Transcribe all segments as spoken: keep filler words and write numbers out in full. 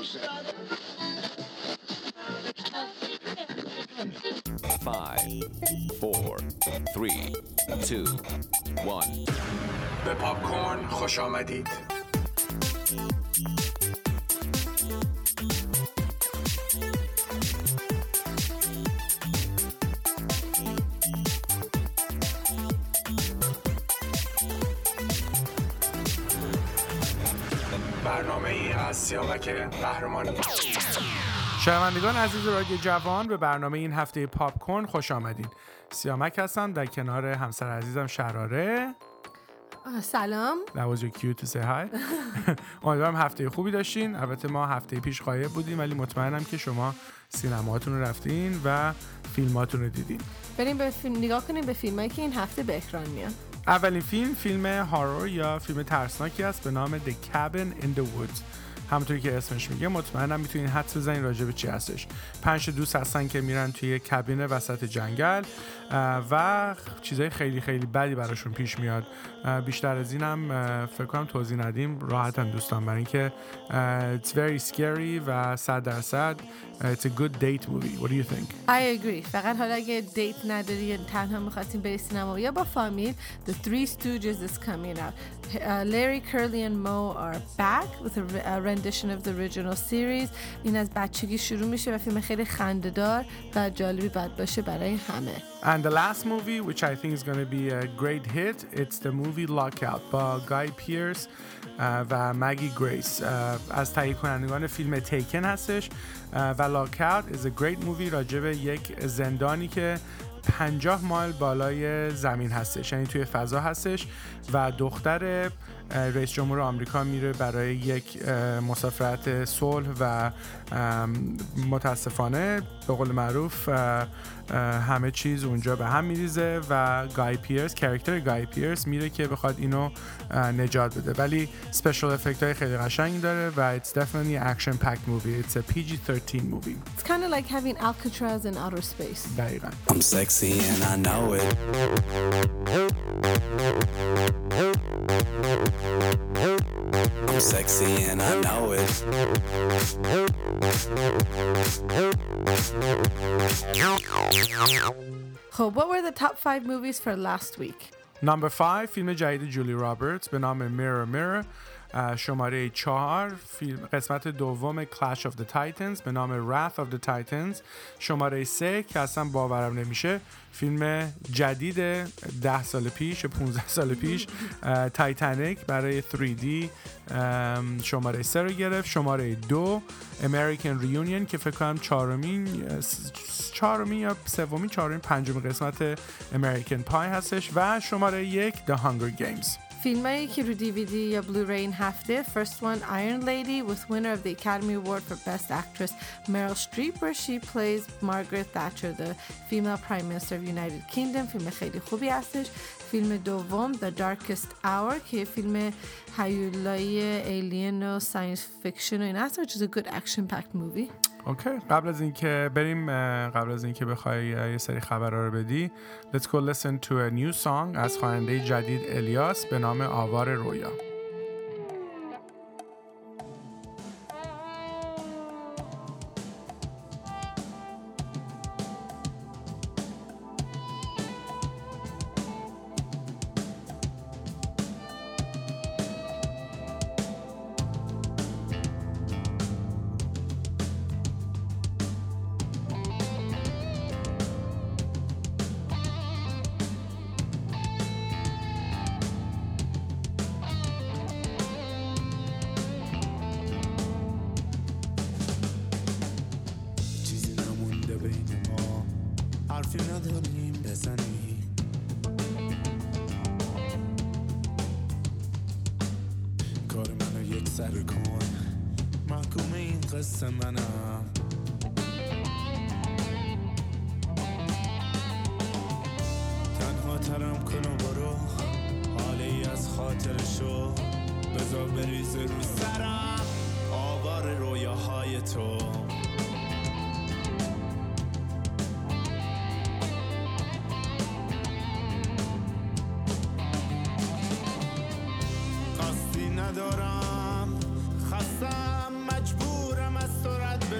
five, four, three, two, one. به پاپ کورن خوش آمدید. برنامه ای از سیامک قهرمانی. شنوندگان عزیز رادیو جوان، به برنامه این هفته پاپ کورن خوش آمدین. سیامک هستم در کنار همسر عزیزم شراره. سلام. That was your cue to say hi. امیدوارم هفته خوبی داشتین. البته ما هفته پیش غایب بودیم ولی مطمئنم که شما سینماهاتون رو رفتین و فیلماتون رو دیدین. بریم به فیلم نگاه کنیم به فیلمایی که این هفته به اکران میان. اولین فیلم فیلم هارور یا فیلم ترسناکی است به نام The Cabin in the Woods. همونطوری که اسمش میگه مطمئنم میتونین حدس بزنین راجع به چی هستش. پنج دوست هستن که میرن توی کابین وسط جنگل و چیزای خیلی خیلی بدی براشون پیش میاد. بیشتر از اینم فکر کنم توضیح ندیم راحتن دوستان، برای اینکه it's very scary و صد درصد it's a good date movie. What do you think? I agree. فقط حالا اگه دیت نداری یا تنها می‌خواستین بری سینما یا با فامیل, The Three Stooges is coming out. Uh, Larry, Curly and Moe are back with a, a rendition of the original series. این از بچگی شروع میشه و فیلم خیلی خنده‌دار و جالبی باید باشه برای همه. And the last movie, which I think is going to be a great hit, it's the movie Lockout با Guy Pearce و مگی گریس. از تهیه کنندگان فیلم تیکن هستش و Lockout is a great movie راجع به یک زندانی که پنجاه مایل بالای زمین هستش، یعنی توی فضا هستش و دختر رئیس جمهور آمریکا میره برای یک مسافرت صلح و متاسفانه به قول معروف همه چیز اونجا به هم میریزه و گای پیرس، کاراکتر گای پیرس میره که بخواد اینو نجات بده، ولی اسپشیال افکت های خیلی قشنگی داره و it's definitely an action packed movie. It's a پی جی thirteen movie. It's kind of like having Alcatraz in outer space. دقیقاً. I'm sexy and I know it. I'm sexy and I know it. خب, what were the top five movies for last week? Number five فیلم جدید جولی رابرتس به نام Mirror Mirror. شماره چهار فیلم قسمت دوم Clash of the Titans به نام Wrath of the Titans. شماره سه که اصلا باورم نمیشه فیلم جدید ده سال پیش پونزده سال پیش تایتانیک برای تری دی شماره سه رو گرفت. شماره دو American Reunion که فکر کنم چهارمین چهارمین یا سومین چهارمین پنجمین قسمت American Pie هستش و شماره یک The Hunger Games. فیلمایی که رو دی وی دی یا بلوری این هفته. First one, Iron Lady with winner of the Academy Award for Best Actress Meryl Streep, where she plays Margaret Thatcher, the female Prime Minister of United Kingdom. فیلم خیلی خوبی هستش. فیلم دوم The Darkest Hour که فیلم هیولایی ایلین و ساینس فیکشن و این هست, which is a good action packed movie. اوکی, قبل از اینکه بریم قبل از اینکه بخوای یه سری خبرها رو بدی, let's go listen to a new song از خواننده جدید الیاس به نام آوار رویا. حرفی نداریم بزنیم کار منو یک سر کن محکوم این قصه منم تنها ترم کن و برو حالی از خاطرشو بذار بریزه رو سرم آوار رویاهای تو ندارم خستم مجبورم از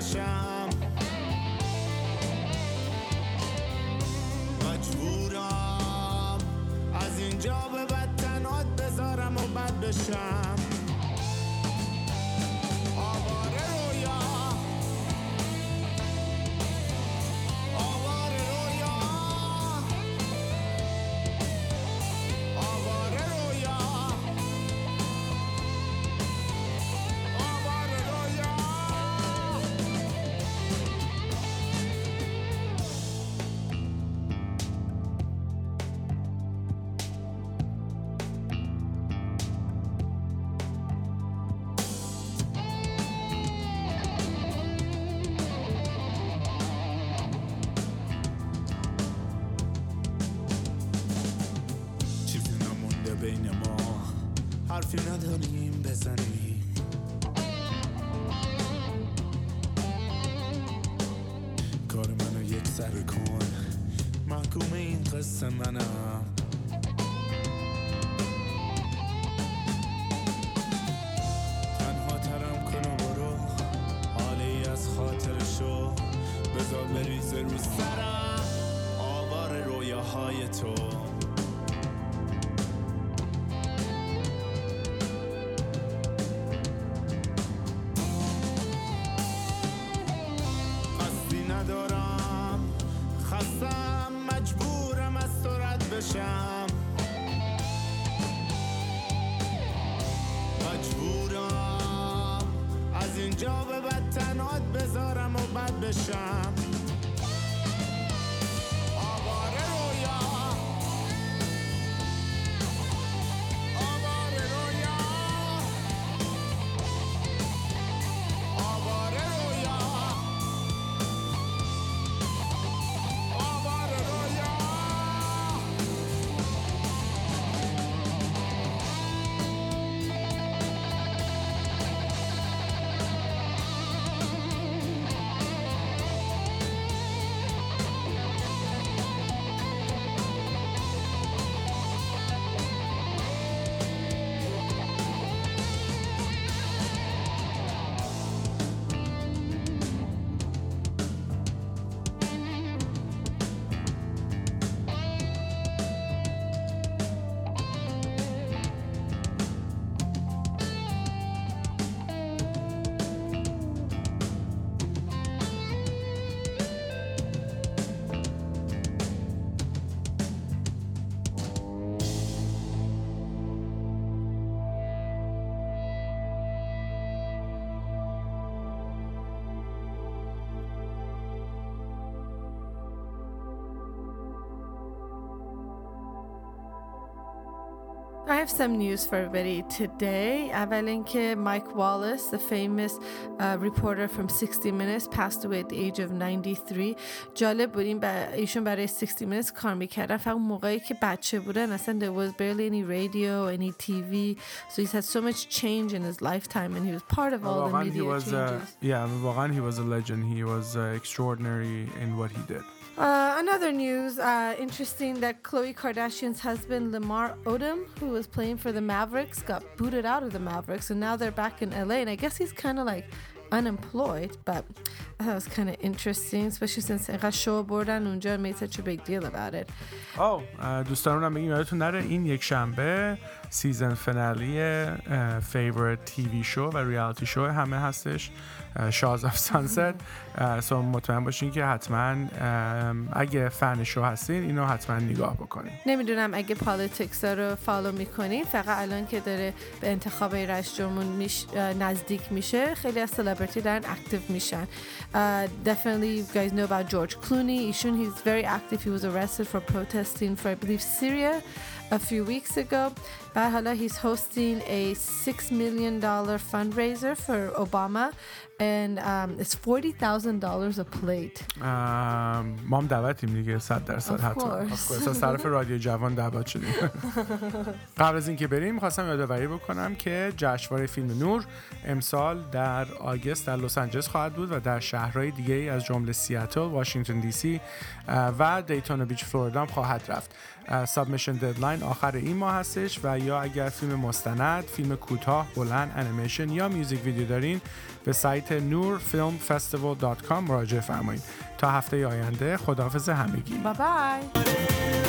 بشم مجبورم از اینجا به بعد تنهات بذارم و بد بشم آواره رویا آواره رویا آواره رویا آواره رویا چیزی نمونده بین ما حرفی نداریم بزنیم کار منو یک سر کن محکوم این قصه منم تنها ترم کن و برو حالی از خاطرشو بذار بریزه رو سرم آوار رویاهای تو قصدی ندارم خستم مجبورم از تو رد بشم مجبورم از اینجا به بعد تنهات بذارم و بد بشم آواره رویا آواره رویا آواره رویا آواره رویا I have some news for everybody today. اول اینکه Mike Wallace, the famous uh, reporter from sixty minutes, passed away at the age of ninety-three. جالب بود این با ایشون برای sixty minutes کار میکردن فقط موقعی که بچه بودن اصلا there was barely any radio, any T V, so he's had so much change in his lifetime and he was part of all the media he was, changes. uh, yeah, واقعا he was a legend. He was uh, extraordinary in what he did. Uh, another news, uh, interesting that Khloe Kardashian's husband Lamar Odom, who was playing for the Mavericks, got booted out of the Mavericks, and now they're back in L A. And I guess he's kind of like unemployed, but I thought it was kind of interesting, especially since اینقدر شو بردن اونجا made such a big deal about it. Oh, دوستانم بگیم یادتون نره این یک شنبه سیزن فینالی فیورت تیوی شو و ریالیتی شو همه هستش، شاز آف سانست. سو مطمئن باشین که حتما اگه فن شو هستین اینو حتما نگاه بکنین. نمیدونم اگه پالیتیکس رو فالو میکنین، فقط الان که داره به انتخاب رئیس جمهور میش نزدیک میشه خیلی از سلبریتی دارن اکتیو میشن. Uh, definitely you guys know about George Clooney. Ishun, he's very active. He was arrested for protesting for I believe Syria a few weeks ago. But hala he's hosting a six million dollars fundraiser for Obama, and um, it's forty thousand dollars a plate. ما هم دعوتیم دیگه صد درصد حتما. از طرف رادیو جوان دعوت شدیم. قبل از اینکه بریم می‌خواستم یادآوری بکنم که جشنواره فیلم نور امسال در آگوست در لس آنجلس خواهد بود و در شهرهای دیگه‌ای از جمله سیاتل، واشنگتن دی سی و دیتونا بیچ فلوریدا هم خواهد رفت. سابمیشن ددلاین آخر این ماه هستش و یا اگر فیلم مستند، فیلم کوتاه، بلند، انیمیشن یا میوزیک ویدیو دارین به سایت سایت نور فیلم فستیوال دات کام مراجعه فرمایید. تا هفته آینده خداحافظ همگی. بای بای.